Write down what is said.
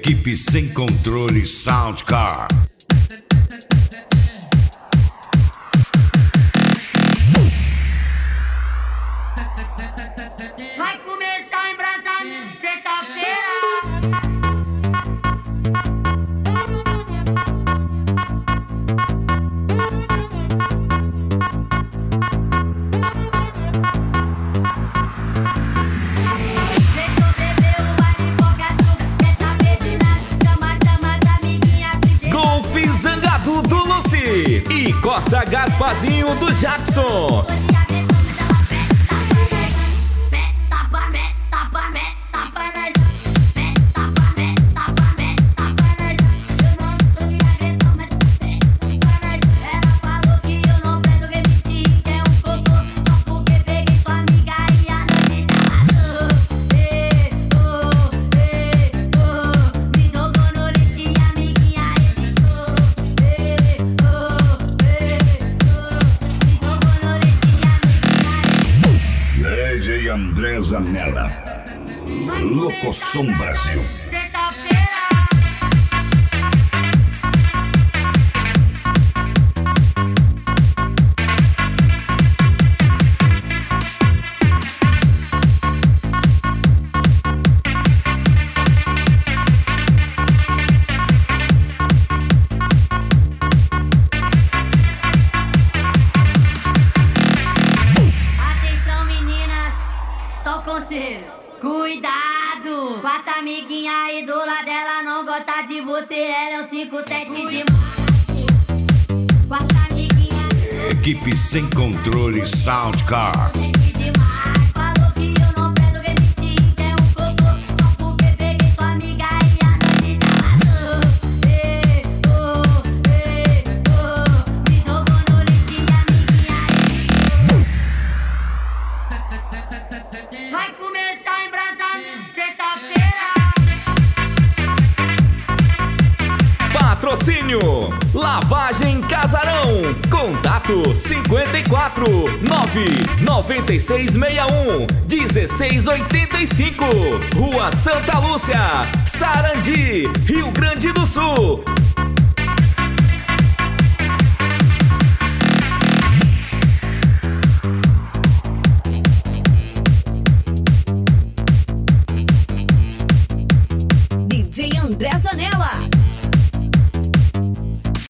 Equipe Sem Controle Soundcar. Vai começar a embrasar sexta-feira. Golfe Zangado do Lucy e Costa Gasparzinho do Jackson. DJ André Zanella, Locosom Brasil. Só conselho, cuidado com essa amiguinha aí do lado dela, não gosta de você, ela é um 57 de com essa amiguinha. Equipe Sem Controle Soundcar. Falou que eu não presto, vem me seguir, é um cocô, só porque peguei sua amiga e a noite me jogou no lixo e a amiguinha. Vai começar a embrasar sexta-feira. Patrocínio Lavagem Casarão. Contato 54 99661 1685. Rua Santa Lúcia, Sarandi, Rio Grande do Sul. DJ André Zanella.